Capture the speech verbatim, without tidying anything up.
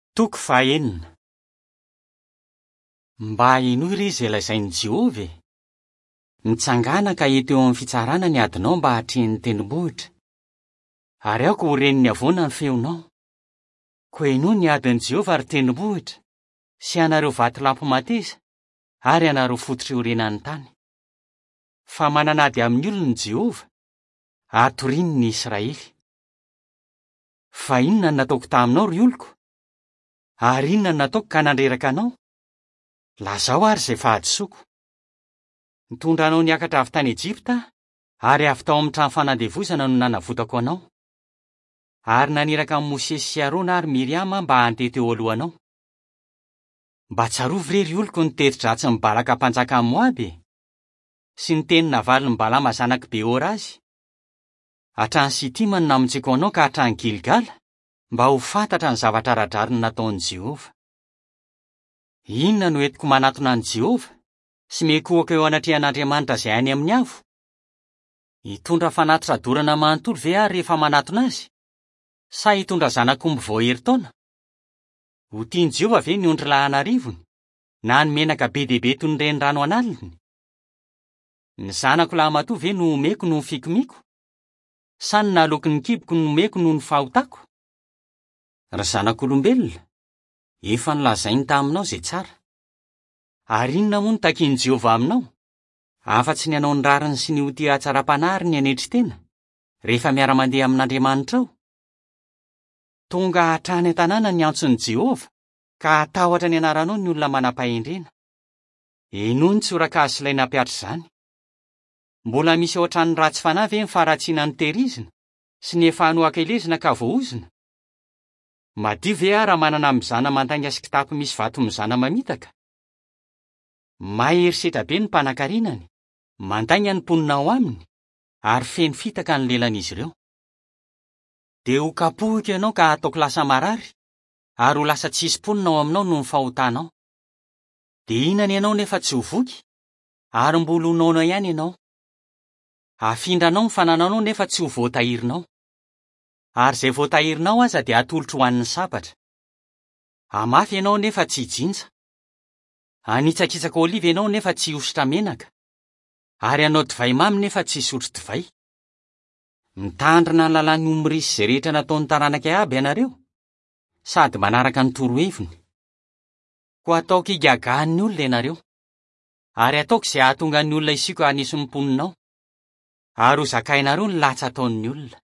Toko fahaenina. Mba ino ry izay lazain'i Jehova e? Nitsangana ka eto eo amin'ny fitsarana ny adinao mba hatreny tendrombohitra. Ary aoko ho reniny avoana ny feonao. Koa ino ny adin'i Jehova ary tendrombohitra, sy anareo vatolampy mateza, ary anareo fototr'iorenan'ny tany. Fa mananady amin'ny olona Jehova, atoriany ny Israely. Fa inona no nataoko taminao ry oloko? Ary inona no nataoko ka nandreraka anao? Lazao ary izay fahadisoako. Nitondranao niakatra avy tany Ejipta, ary avy tao amin'ny trano fanandevozana no nanavotako anao. Ary naniraka amin'ny Mosesy sy Arona ary Miriama mba hantety eo alohanao. Mba tsarovy re ry oloko ny teti-dratsin'ny Balaka mpanjakan'i Moaby, sy ny teny navalin'ny Balama zanaky Beora azy. Hatrany Sitima no namonjeko anao ka hatrany Gilgala, mba ho fantatra ny zavatra radrariny nataon'i Jehova. Inona no entiko manatona an'i Jehova, sy mikohaka eo anatrehan'Andriamanitra izay any amin'ny avo? Hitondra fanatitra dorana manontolo ve aho rehefa manatona azy? Sa hitondra zanak'omby vao herintaona? Ho tian'i Jehova ve ny ondry lahanarivony, na ny menaka be dia be toy ny renirano analiny? Ny zanako lahamatoa ve no omeko no ny fikomiko? Sa ny nahalokin'ny kiboko no omeko no ny fahotako? Ry zanak'olombelona, efa nolazainy taminao izay tsara. Ary inona moa no takian'i Jehova aminao? Afa-tsy ny hanao ny rariny sy ny ho tia hatsaram-panahy ny anetry-tena, rehefa miara-mandeha amin'Andriamanitra ao. Tonga hatrany an-tanàna ny antson'i Jehova, ka hatahotra ny anaranao ny olona manam-pahendrena. Eno ny tsoraka sy ilay nampiatra izany. Mbola misy ao an-tranony ratsy fanahy ve ny faharatsiana ny tehirizina, sy ny efa hanoakelezina ka voaozina? Madio ve aho raha manana mizana mandainga sy kitapo misy vato mizana mamitaka? Mahay herisetra be ny mpanankarenany, mandainga ny mponina ao aminy, ary feno fitaka ny lelan'izy ireo. Dia ho kapohiko ianao ka ataoko lasa marary, ary ho lasa tsisy mponina ao aminao no ny fahotanao. Dia inona ianao nefa tsy ho voky, ary mbola ho naonao ihany ianao. Afindranao ny fanananao nefa tsy ho voatahirinao. Ary izay voatahirinao aza dia atolotro ho an'ny sabatra. Hamafy ianao nefa tsy hijinja. Hanitsakitsaka oliva ianao nefa tsy hosotra menaka. Ary hanao divay mamy nefa tsy hisotro divay. Mitandrina ny lalàn'ny omorisy izay rehetra nataon'ny taranaka Ahaby ianareo, sady manaraka ny toroheviny. Ko ataoko igagahan'ny olona ianareo, ary ataoko izay ahatonga ny olona isiako hanisy ny mponinao, ary ho zakainareo ny latsa ataon'ny olona.